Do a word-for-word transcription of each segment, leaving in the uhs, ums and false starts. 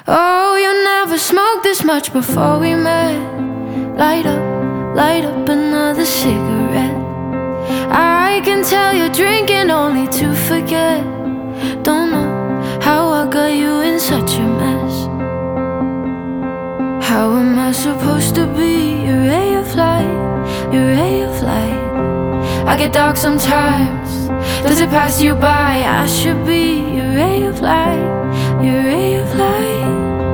Oh, you never smoked this much before we met. Light up, light up another cigarette. I can tell you're drinking only to forget. Don't know how I got you in such a mess. How am I supposed to be your ray of light, your ray of light? I get dark sometimes. Does it pass you by? I should be your ray of light, your ray of light.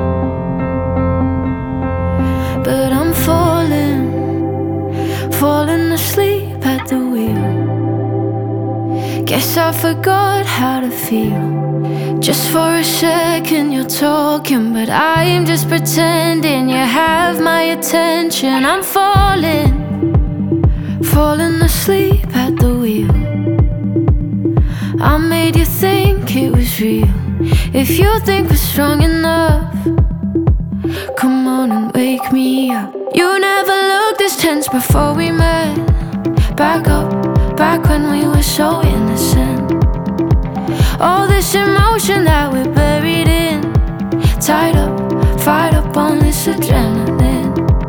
But I'm falling, falling asleep at the wheel. Guess I forgot how to feel. Just for a second you're talking, but I am just pretending you have my attention. I'm falling, falling asleep at the wheel. I made you think it was real. If you think we're strong enough, come on and wake me up. You never looked this tense before we met. Back up, back when we were so innocent. All this emotion that we're buried in, tied up, fired up on this adrenaline.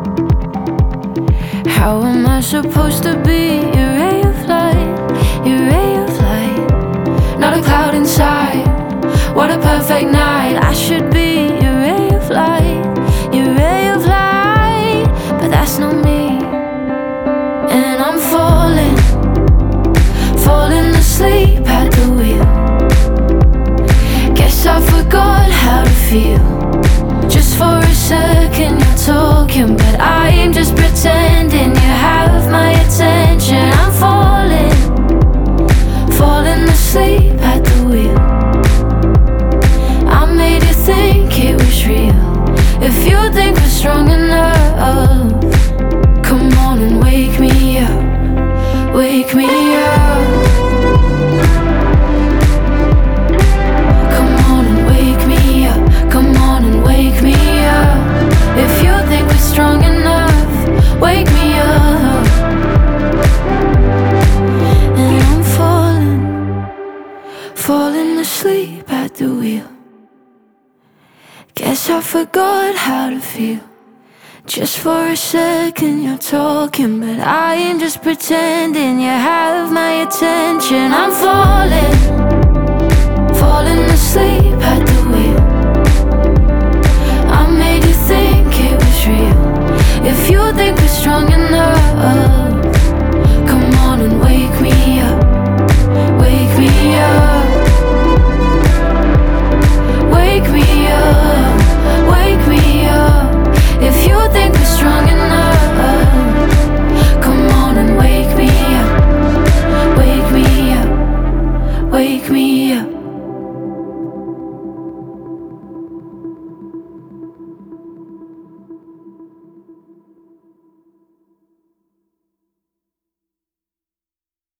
How am I supposed to be your ray of light, your ray of light? Not a cloud inside, what a perfect night. I should be your ray of light, your ray of light, but that's not me. And I'm falling, falling asleep at the wheel. Guess I forgot how to feel. Just for a second you're talking, but I am just pretending you have my attention. I'm falling, falling asleep at the wheel. I made you think it was real. If you think we're strong enough, come on and wake me up, wake me up. Come on and wake me up, come on and wake me up. If you think we're strong enough, wake me up. And I'm falling, falling asleep at the wheel. Guess I forgot how to feel. Just for a second you're talking, but I am just pretending you have my attention. I'm falling, falling asleep at the wheel. I made you think it was real. If you think we're strong enough, come on and wake me up, wake me up. Wake me up, wake me up. If you think we're strong enough, come on and wake me up, wake me up, wake me up.